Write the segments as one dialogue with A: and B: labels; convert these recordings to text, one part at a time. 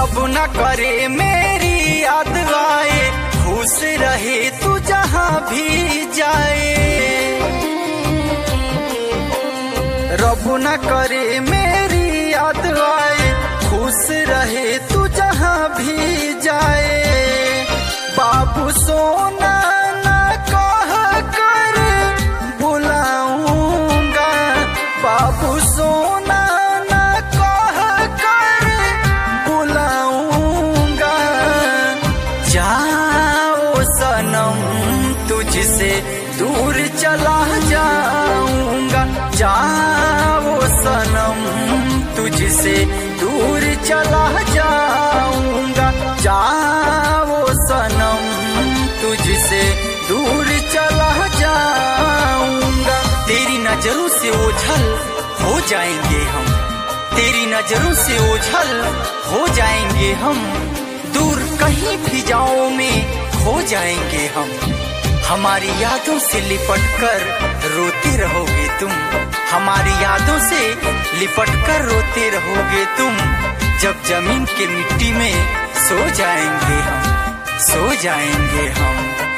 A: रब न करे मेरी याद आए, खुश रहे तू जहाँ भी जाए। रब न करे मेरी याद आए, खुश रहे तू जहाँ भी जाए। बाबू सोना न कह कर बुलाऊंगा, बाबू सोना न कह कर बुलाऊंगा। जाओ सनम तुझसे दूर चला जाऊंगा, जाओ सनम तुझसे दूर चला जाऊंगा, जाओ सनम तुझसे दूर चला जाऊंगा। तेरी नजरों से ओझल हो जाएंगे हम, तेरी नजरों से ओझल हो जाएंगे हम। दूर कहीं फिजाओं में खो जाएंगे हम। हमारी यादों से लिपट कर रोते रहोगे तुम, हमारी यादों से लिपट कर रोते रहोगे तुम। जब जमीन के मिट्टी में सो जाएंगे हम, सो जाएंगे हम।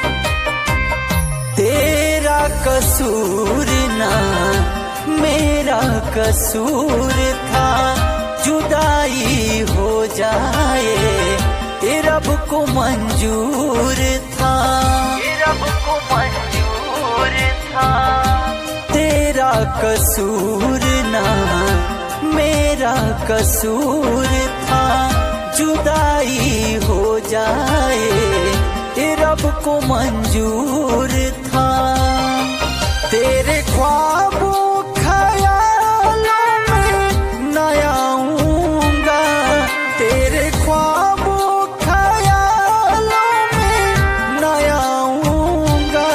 A: तेरा कसूर ना मेरा कसूर था, जुदाई हो जाए ये रब को मंजूर था, ये रब को मंजूर था। तेरा कसूर ना मेरा कसूर था, जुदाई हो जाए ये रब को मंजूर था। तेरे ख्वाबों ख्यालों में न आऊंगा, तेरे ख्वाबों ख्यालों में न आऊंगा।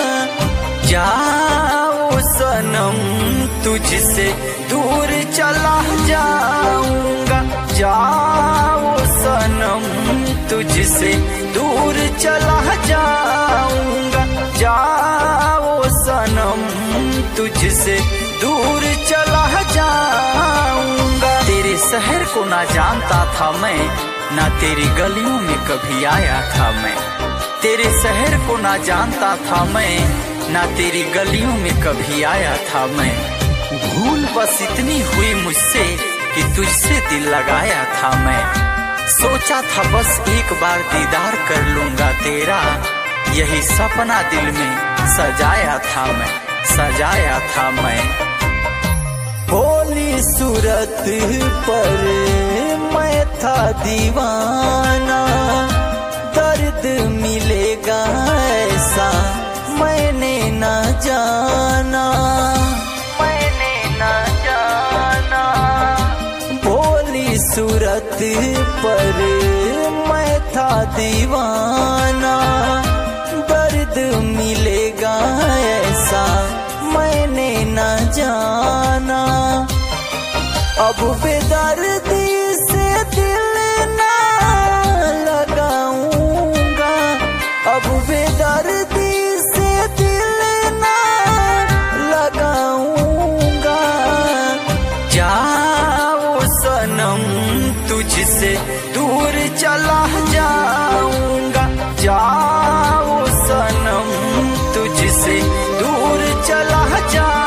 A: जाओ सनम तुझसे दूर चला जाऊंगा, जाओ सनम तुझसे दूर चला जाऊंगा, जाओ सनम तुझसे दूर चला जाऊंगा। तेरे शहर को ना जानता था मैं, ना तेरी गलियों में कभी आया था मैं। तेरे शहर को ना जानता था मैं, ना तेरी गलियों में कभी आया था मैं। भूल बस इतनी हुई मुझसे कि तुझसे दिल लगाया था मैं। सोचा था बस एक बार दीदार कर लूंगा तेरा, यही सपना दिल में सजाया था मैं, सजाया था मैं। भोली सूरत पर मैं था दीवाना, दर्द मिलेगा ऐसा मैंने ना जाना, मैंने ना जाना। भोली सूरत पर मैं था दीवाना, दर्द मिलेगा ऐसा मैंने न जाना। अब बेदर्दी से दिल ना लगाऊंगा, अब बेदर्दी से दिल ना लगाऊंगा। जाओ सनम तुझसे दूर चला जाऊंगा, जाओ सनम तुझसे दूर चला जा।